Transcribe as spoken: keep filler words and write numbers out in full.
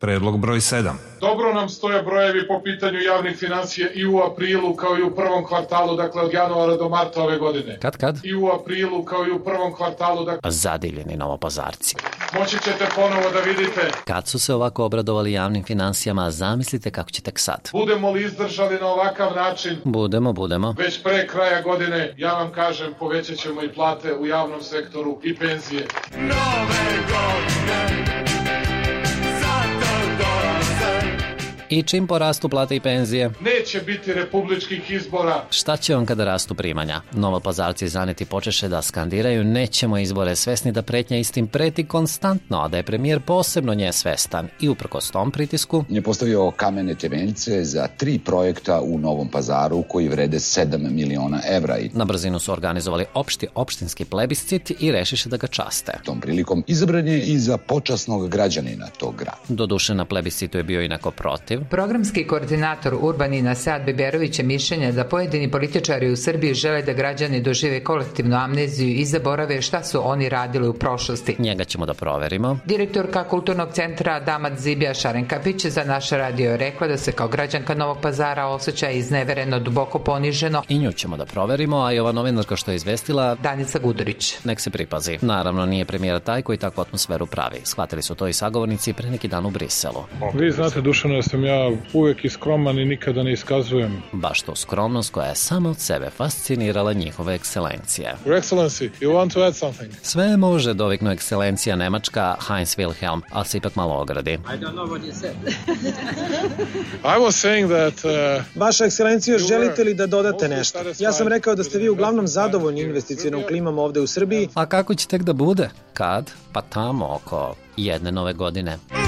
Predlog broj sedam. Dobro nam stoje brojevi po pitanju javnih financija i u aprilu kao i u prvom kvartalu, dakle od januara do marta ove godine. Kad, kad? I u aprilu kao i u prvom kvartalu, dakle... Zadivljeni Novopazarci. Moći ćete ponovo da vidite. Kad su se ovako obradovali javnim financijama, zamislite kako će tek sad. Budemo li izdržali na ovakav način? Budemo, budemo. Već pre kraja godine, ja vam kažem, povećat ćemo i plate u javnom sektoru i penzije. Nove godine. I čim porastu plate i penzije? Neće biti republičkih izbora. Šta će vam kada rastu primanja? Novopazarci zaneti počeše da skandiraju nećemo izbore, svesni da pretnja istim preti konstantno, a da je premijer posebno nje svestan. I uprkos tom pritisku je postavio kamene temeljce za tri projekta u Novom Pazaru koji vrede sedam miliona evra. Na brzinu su organizovali opšti opštinski plebiscit i rešiše da ga časte. Tom prilikom izabran je i za počasnog građanina tog grada. Doduše na plebiscitu je bio i neko protiv. Programski koordinator Urbanina Sead Biberović je mišljenja da pojedini političari u Srbiji žele da građani dožive kolektivnu amneziju i zaborave šta su oni radili u prošlosti. Njega ćemo da proverimo. Direktorka Kulturnog centra Damat Zibija Šarenkapić za naš radio je rekla da se kao građanka Novog Pazara osjeća iznevereno, duboko poniženo. I nju ćemo da proverimo, a i ova novinarka što je izvestila Danica Gudurić. Nek se pripazi. Naravno, nije premijera taj koji takvu atmosferu pravi. Shvatili su to i sagovornici pre neki dan u Briselu. Vi znate, Dušano, da sam ja uvek iskroman i nikada ne iskazujem. Baš to skromnost koja je sama od sebe fascinirala njihove ekscelencije. Your Excellency, you want to add something? Sve može, doviknu ekscelencija Nemačka Heinz Wilhelm, ali se ipak malo ogradi. I don't know what you said. I was saying that... Uh, Vaša ekscelencijo, želite li da dodate nešto? Ja sam rekao da ste vi uglavnom zadovoljni investicionom klimom ovde u Srbiji. A kako će tek da bude? Kad? Pa tamo oko jedne nove godine.